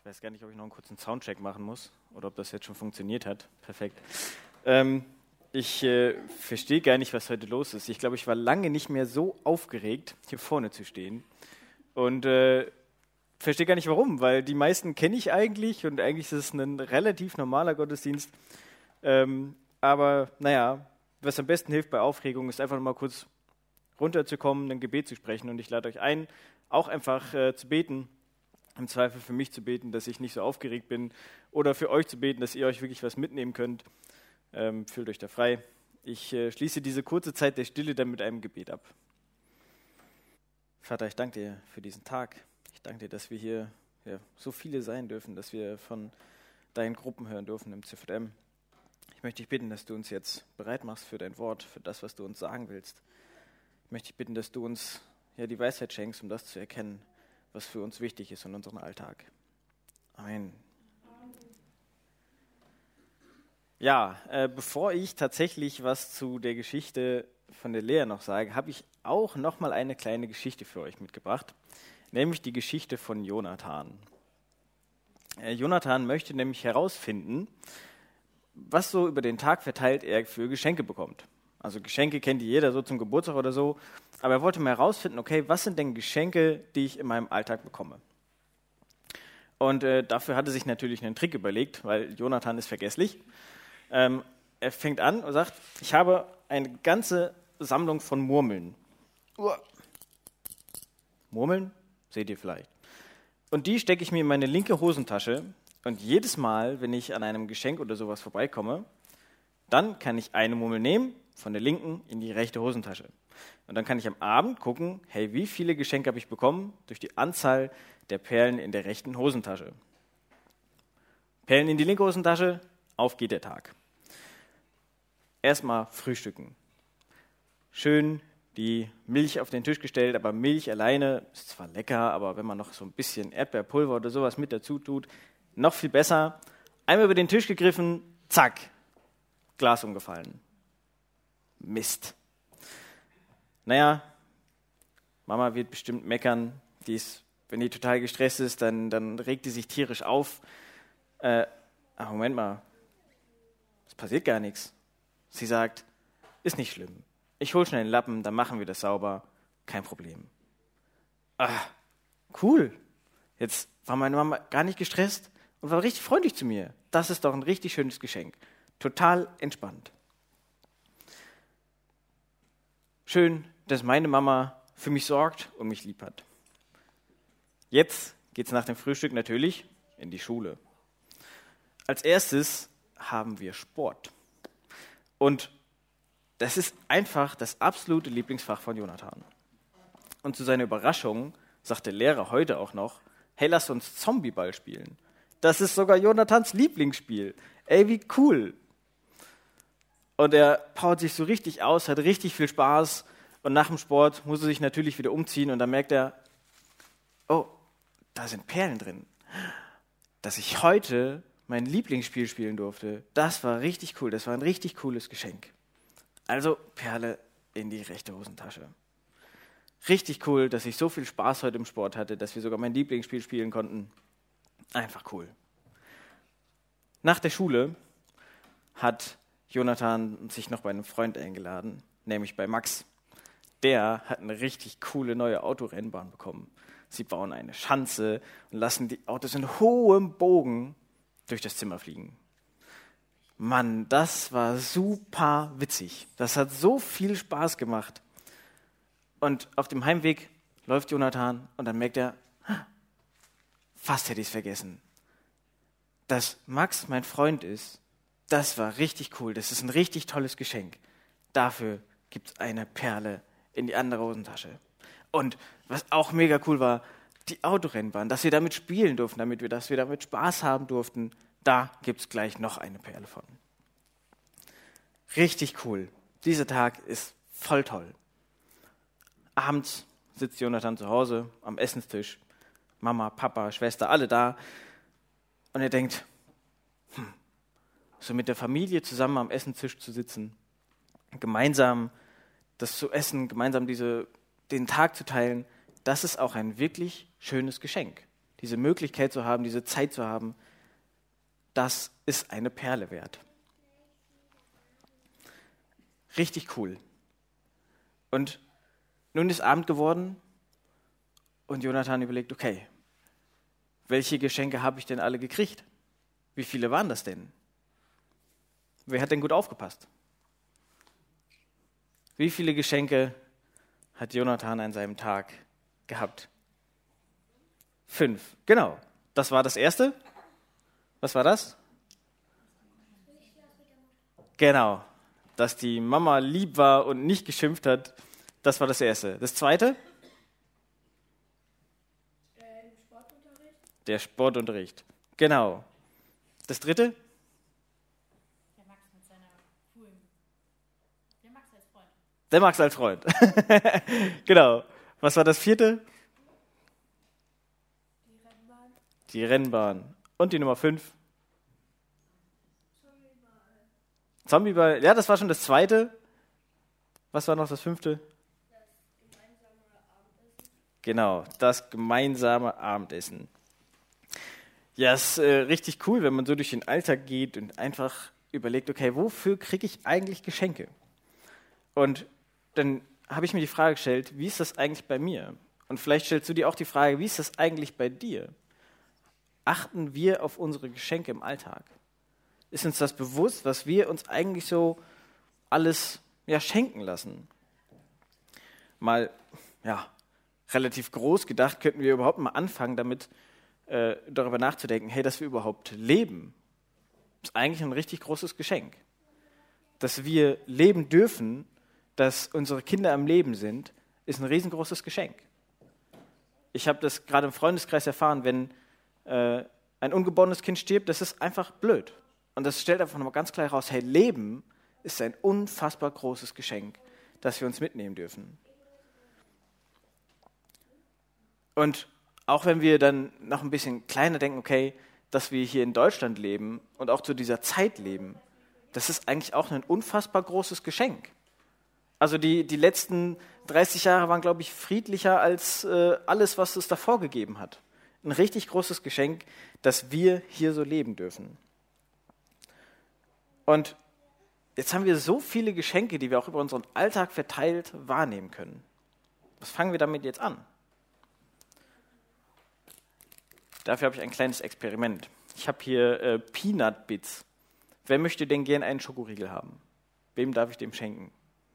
weiß gar nicht, ob ich noch einen kurzen Soundcheck machen muss oder ob das jetzt schon funktioniert hat. Perfekt. Ich verstehe gar nicht, was heute los ist. Ich glaube, ich war lange nicht mehr so aufgeregt, hier vorne zu stehen. Und verstehe gar nicht, warum, weil die meisten kenne ich eigentlich und eigentlich ist es ein relativ normaler Gottesdienst. Aber naja, was am besten hilft bei Aufregung, ist einfach mal kurz runterzukommen, ein Gebet zu sprechen. Und ich lade euch ein, auch einfach zu beten. Im Zweifel für mich zu beten, dass ich nicht so aufgeregt bin, oder für euch zu beten, dass ihr euch wirklich was mitnehmen könnt. Fühlt euch da frei. Ich schließe diese kurze Zeit der Stille dann mit einem Gebet ab. Vater, ich danke dir für diesen Tag. Ich danke dir, dass wir hier so viele sein dürfen, dass wir von deinen Gruppen hören dürfen im CVM. Ich möchte dich bitten, dass du uns jetzt bereit machst für dein Wort, für das, was du uns sagen willst. Ich möchte dich bitten, dass du uns die Weisheit schenkst, um das zu erkennen, was für uns wichtig ist in unserem Alltag. Amen. Ja, bevor ich tatsächlich was zu der Geschichte von der Lea noch sage, habe ich auch noch mal eine kleine Geschichte für euch mitgebracht, nämlich die Geschichte von Jonathan. Jonathan möchte nämlich herausfinden, was so über den Tag verteilt er für Geschenke bekommt. Also Geschenke kennt jeder so zum Geburtstag oder so, aber er wollte mal herausfinden, okay, was sind denn Geschenke, die ich in meinem Alltag bekomme? Und dafür hat er sich natürlich einen Trick überlegt, weil Jonathan ist vergesslich. Er fängt an und sagt, ich habe eine ganze Sammlung von Murmeln. Murmeln? Seht ihr vielleicht. Und die stecke ich mir in meine linke Hosentasche und jedes Mal, wenn ich an einem Geschenk oder sowas vorbeikomme, dann kann ich eine Murmel nehmen, von der linken in die rechte Hosentasche. Und dann kann ich am Abend gucken, hey, wie viele Geschenke habe ich bekommen durch die Anzahl der Perlen in der rechten Hosentasche. Perlen in die linke Hosentasche, auf geht der Tag. Erstmal frühstücken. Schön die Milch auf den Tisch gestellt, aber Milch alleine ist zwar lecker, aber wenn man noch so ein bisschen Erdbeerpulver oder sowas mit dazu tut, noch viel besser. Einmal über den Tisch gegriffen, zack, Glas umgefallen. Mist. Naja, Mama wird bestimmt meckern. Wenn die total gestresst ist, dann regt die sich tierisch auf. Ach, Moment mal, es passiert gar nichts. Sie sagt, ist nicht schlimm. Ich hole schnell einen Lappen, dann machen wir das sauber. Kein Problem. Ah, cool. Jetzt war meine Mama gar nicht gestresst und war richtig freundlich zu mir. Das ist doch ein richtig schönes Geschenk. Total entspannt. Schön, dass meine Mama für mich sorgt und mich lieb hat. Jetzt geht's nach dem Frühstück natürlich in die Schule. Als erstes haben wir Sport. Und das ist einfach das absolute Lieblingsfach von Jonathan. Und zu seiner Überraschung sagt der Lehrer heute auch noch, hey, lass uns Zombieball spielen. Das ist sogar Jonathans Lieblingsspiel. Ey, wie cool. Und er powert sich so richtig aus, hat richtig viel Spaß. Und nach dem Sport muss er sich natürlich wieder umziehen. Und dann merkt er, oh, da sind Perlen drin. Dass ich heute mein Lieblingsspiel spielen durfte, das war richtig cool. Das war ein richtig cooles Geschenk. Also Perle in die rechte Hosentasche. Richtig cool, dass ich so viel Spaß heute im Sport hatte, dass wir sogar mein Lieblingsspiel spielen konnten. Einfach cool. Nach der Schule hat Jonathan sich noch bei einem Freund eingeladen, nämlich bei Max. Der hat eine richtig coole neue Autorennbahn bekommen. Sie bauen eine Schanze und lassen die Autos in hohem Bogen durch das Zimmer fliegen. Mann, das war super witzig. Das hat so viel Spaß gemacht. Und auf dem Heimweg läuft Jonathan und dann merkt er, fast hätte ich es vergessen. Dass Max mein Freund ist, das war richtig cool. Das ist ein richtig tolles Geschenk. Dafür gibt es eine Perle in die andere Hosentasche. Und was auch mega cool war, die Autorennbahn, dass wir damit spielen durften, dass wir damit Spaß haben durften. Da gibt es gleich noch eine Perle von. Richtig cool. Dieser Tag ist voll toll. Abends sitzt Jonathan zu Hause am Essenstisch. Mama, Papa, Schwester, alle da. Und er denkt, so mit der Familie zusammen am Essenstisch zu sitzen, gemeinsam das zu essen, gemeinsam den Tag zu teilen, das ist auch ein wirklich schönes Geschenk. diese Möglichkeit zu haben, diese Zeit zu haben, das ist eine Perle wert. Richtig cool. Und nun ist Abend geworden und Jonathan überlegt, okay, welche Geschenke habe ich denn alle gekriegt? Wie viele waren das denn? Wer hat denn gut aufgepasst? Wie viele Geschenke hat Jonathan an seinem Tag gehabt? 5. Genau. Das war das erste. Was war das? Genau. Dass die Mama lieb war und nicht geschimpft hat. Das war das erste. Das zweite? Der Sportunterricht. Genau. Das dritte? Der Max mit seiner coolen. Der Max als Freund. Der Max als Freund. Genau. Was war das vierte? Die Rennbahn. Die Rennbahn. Und die Nummer 5? Zombieball. Ja, das war schon das zweite. Was war noch das 5.? Das gemeinsame Abendessen. Genau, das gemeinsame Abendessen. Ja, ist richtig cool, wenn man so durch den Alltag geht und einfach überlegt, okay, wofür kriege ich eigentlich Geschenke? Und dann habe ich mir die Frage gestellt, wie ist das eigentlich bei mir? Und vielleicht stellst du dir auch die Frage, wie ist das eigentlich bei dir? Achten wir auf unsere Geschenke im Alltag? Ist uns das bewusst, was wir uns eigentlich so alles schenken lassen? Mal relativ groß gedacht, könnten wir überhaupt mal anfangen, damit darüber nachzudenken, hey, dass wir überhaupt leben, ist eigentlich ein richtig großes Geschenk. Dass wir leben dürfen, dass unsere Kinder am Leben sind, ist ein riesengroßes Geschenk. Ich habe das gerade im Freundeskreis erfahren, wenn ein ungeborenes Kind stirbt, das ist einfach blöd. Und das stellt einfach nochmal ganz klar heraus, hey, Leben ist ein unfassbar großes Geschenk, das wir uns mitnehmen dürfen. Und auch wenn wir dann noch ein bisschen kleiner denken, okay, dass wir hier in Deutschland leben und auch zu dieser Zeit leben, das ist eigentlich auch ein unfassbar großes Geschenk. Also die letzten 30 Jahre waren, glaube ich, friedlicher als alles, was es davor gegeben hat. Ein richtig großes Geschenk, dass wir hier so leben dürfen. Und jetzt haben wir so viele Geschenke, die wir auch über unseren Alltag verteilt wahrnehmen können. Was fangen wir damit jetzt an? Dafür habe ich ein kleines Experiment. Ich habe hier Peanut Bits. Wer möchte denn gern einen Schokoriegel haben? Wem darf ich dem schenken?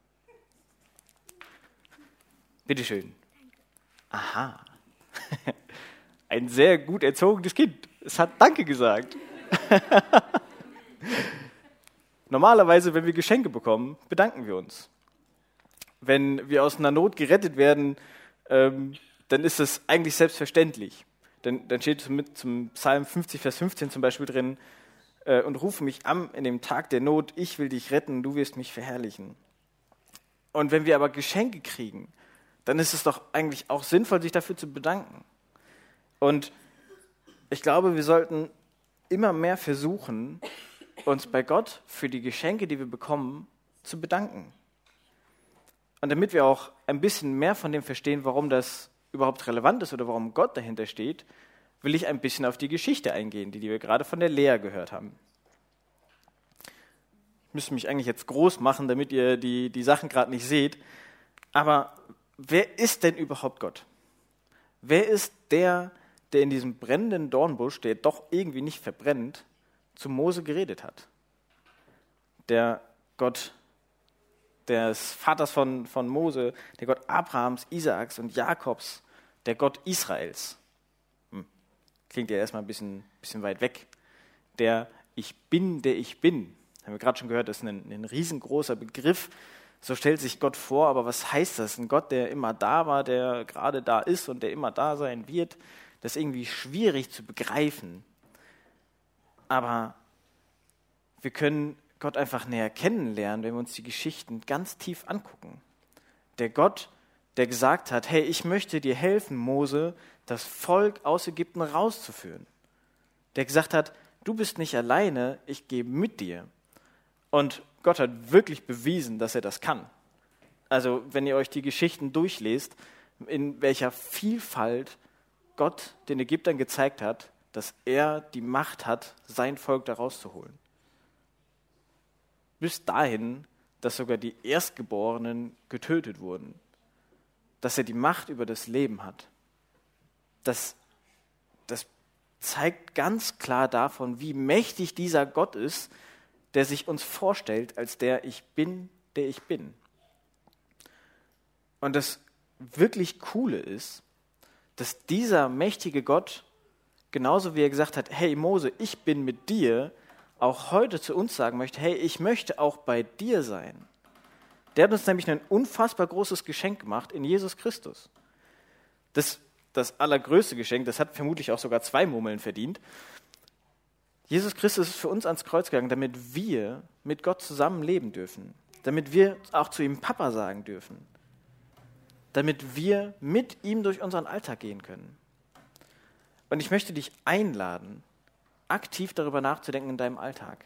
Bitteschön. Aha. Ein sehr gut erzogenes Kind. Es hat Danke gesagt. Normalerweise, wenn wir Geschenke bekommen, bedanken wir uns. Wenn wir aus einer Not gerettet werden, dann ist das eigentlich selbstverständlich. Dann steht zum Psalm 50, Vers 15 zum Beispiel drin, und rufe mich an in dem Tag der Not, ich will dich retten, du wirst mich verherrlichen. Und wenn wir aber Geschenke kriegen, dann ist es doch eigentlich auch sinnvoll, sich dafür zu bedanken. Und ich glaube, wir sollten immer mehr versuchen, uns bei Gott für die Geschenke, die wir bekommen, zu bedanken. Und damit wir auch ein bisschen mehr von dem verstehen, warum das überhaupt relevant ist oder warum Gott dahinter steht, will ich ein bisschen auf die Geschichte eingehen, die wir gerade von der Lea gehört haben. Ich müsste mich eigentlich jetzt groß machen, damit ihr die Sachen gerade nicht seht. Aber wer ist denn überhaupt Gott? Wer ist der in diesem brennenden Dornbusch, der doch irgendwie nicht verbrennt, zu Mose geredet hat? Der Gott des Vaters von Mose, der Gott Abrahams, Isaaks und Jakobs, der Gott Israels. Klingt ja erstmal ein bisschen weit weg. Der Ich Bin, der ich bin. Haben wir gerade schon gehört, das ist ein riesengroßer Begriff. So stellt sich Gott vor, aber was heißt das? Ein Gott, der immer da war, der gerade da ist und der immer da sein wird. Das ist irgendwie schwierig zu begreifen. Aber wir können Gott einfach näher kennenlernen, wenn wir uns die Geschichten ganz tief angucken. Der Gott, der gesagt hat, hey, ich möchte dir helfen, Mose, das Volk aus Ägypten rauszuführen. Der gesagt hat, du bist nicht alleine, ich gehe mit dir. Und Gott hat wirklich bewiesen, dass er das kann. Also wenn ihr euch die Geschichten durchlest, in welcher Vielfalt Gott den Ägyptern gezeigt hat, dass er die Macht hat, sein Volk da rauszuholen. Bis dahin, dass sogar die Erstgeborenen getötet wurden. Dass er die Macht über das Leben hat. Das zeigt ganz klar davon, wie mächtig dieser Gott ist, der sich uns vorstellt als der Ich Bin, der ich bin. Und das wirklich Coole ist, dass dieser mächtige Gott, genauso wie er gesagt hat, hey Mose, ich bin mit dir, auch heute zu uns sagen möchte, hey, ich möchte auch bei dir sein. Der hat uns nämlich ein unfassbar großes Geschenk gemacht in Jesus Christus. Das allergrößte Geschenk, das hat vermutlich auch sogar 2 Murmeln verdient. Jesus Christus ist für uns ans Kreuz gegangen, damit wir mit Gott zusammen leben dürfen. Damit wir auch zu ihm Papa sagen dürfen. Damit wir mit ihm durch unseren Alltag gehen können. Und ich möchte dich einladen, aktiv darüber nachzudenken in deinem Alltag.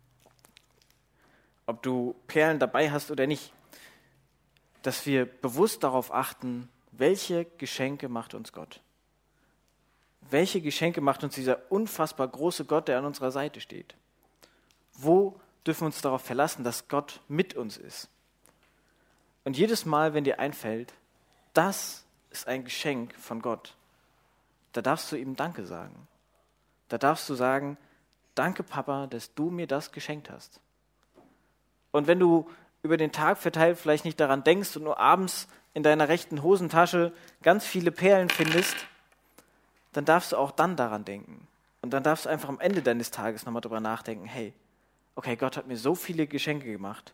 Ob du Perlen dabei hast oder nicht. Dass wir bewusst darauf achten, welche Geschenke macht uns Gott? Welche Geschenke macht uns dieser unfassbar große Gott, der an unserer Seite steht? Wo dürfen wir uns darauf verlassen, dass Gott mit uns ist? Und jedes Mal, wenn dir einfällt, das ist ein Geschenk von Gott, da darfst du ihm Danke sagen. Da darfst du sagen, danke Papa, dass du mir das geschenkt hast. Und wenn du über den Tag verteilt vielleicht nicht daran denkst und nur abends in deiner rechten Hosentasche ganz viele Perlen findest, dann darfst du auch dann daran denken. Und dann darfst du einfach am Ende deines Tages nochmal drüber nachdenken, hey, okay, Gott hat mir so viele Geschenke gemacht.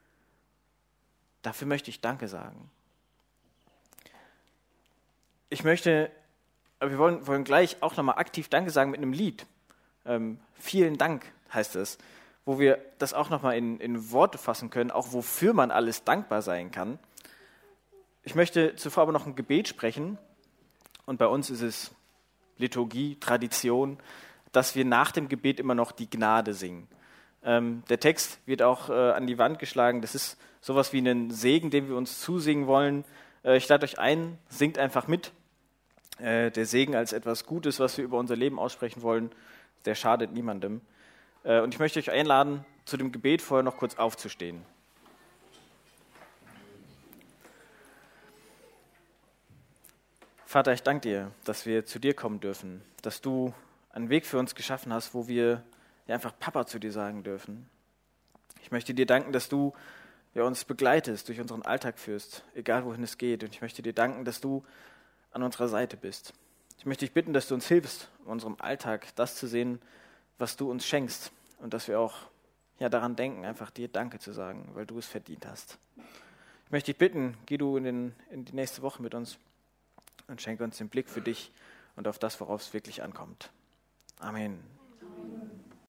Dafür möchte ich Danke sagen. Wir wollen gleich auch nochmal aktiv Danke sagen mit einem Lied. Vielen Dank heißt es, wo wir das auch nochmal in Worte fassen können, auch wofür man alles dankbar sein kann. Ich möchte zuvor aber noch ein Gebet sprechen. Und bei uns ist es Liturgie, Tradition, dass wir nach dem Gebet immer noch die Gnade singen. Der Text wird auch an die Wand geschlagen. Das ist sowas wie ein Segen, den wir uns zusingen wollen. Ich lade euch ein, singt einfach mit. Der Segen als etwas Gutes, was wir über unser Leben aussprechen wollen, der schadet niemandem. Und ich möchte euch einladen, zu dem Gebet vorher noch kurz aufzustehen. Vater, ich danke dir, dass wir zu dir kommen dürfen, dass du einen Weg für uns geschaffen hast, wo wir einfach Papa zu dir sagen dürfen. Ich möchte dir danken, dass du uns begleitest, durch unseren Alltag führst, egal wohin es geht. Und ich möchte dir danken, dass du an unserer Seite bist. Ich möchte dich bitten, dass du uns hilfst, in unserem Alltag das zu sehen, was du uns schenkst. Und dass wir auch daran denken, einfach dir Danke zu sagen, weil du es verdient hast. Ich möchte dich bitten, geh du in die nächste Woche mit uns und schenke uns den Blick für dich und auf das, worauf es wirklich ankommt. Amen.